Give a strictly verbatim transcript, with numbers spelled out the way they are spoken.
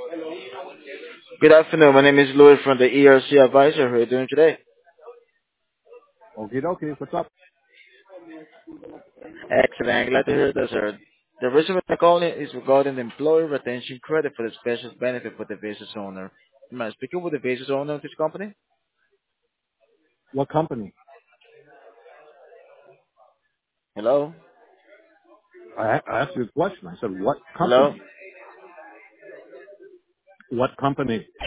Good afternoon. My name is Louis from the E R C Advisor. How are you doing today? Okay, okay. What's up? Excellent. Glad to hear that, sir. The reason for the call is regarding the employee retention credit for the special benefit for the business owner. Am I speaking with the business owner of this company? What company? Hello? I, I asked you a question. I said, what Hello? company? What company?